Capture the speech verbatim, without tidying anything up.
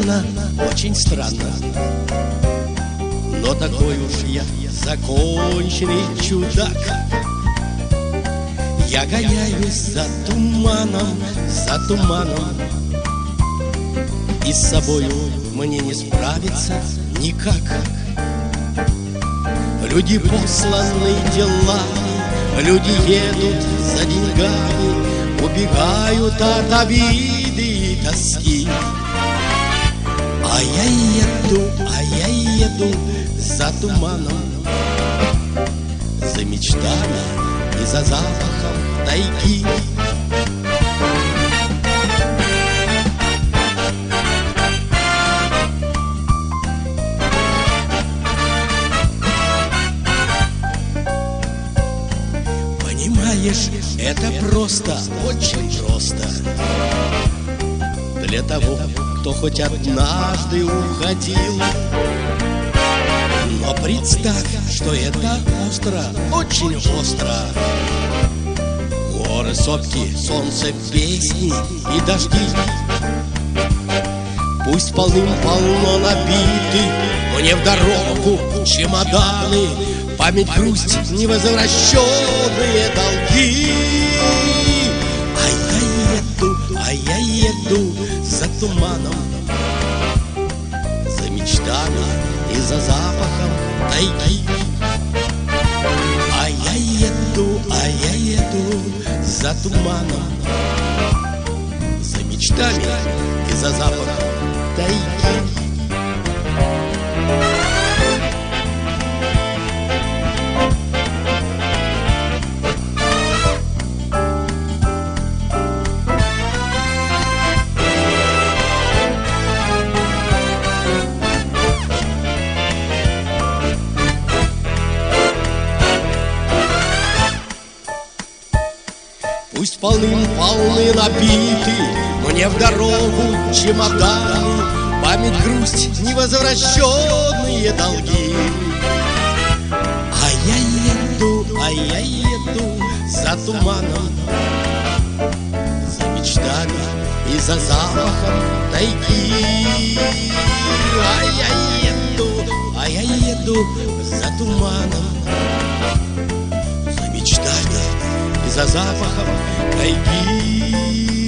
странно, очень странно, но такой уж я законченный чудак. Я гоняюсь за туманом, за туманом, и с собою мне не справиться никак. Люди посланы делами, люди едут за деньгами, убегают от обиды и тоски. А я еду, а я еду за туманом, за мечтами и за запахом тайги. Понимаешь, это просто, очень просто для того, кто хоть однажды уходил. Но представь, что это остро, очень остро. Горы, сопки, солнце, песни и дожди, пусть полным-полно набиты, мне в дорогу чемоданы, память, грусть, невозвращенные долги. А я еду, а я еду за туманом, за мечтами и за запахом тайги. А я еду, а я еду за туманом, за мечтами и за запахом тайги. Пусть полным-полны набиты мне в дорогу чемоданы, память, грусть, невозвращенные долги. А я еду, а я еду за туманом, за мечтами и за запахом тайги. А я еду, а я еду за туманом, за мечтами и за запахом тайги.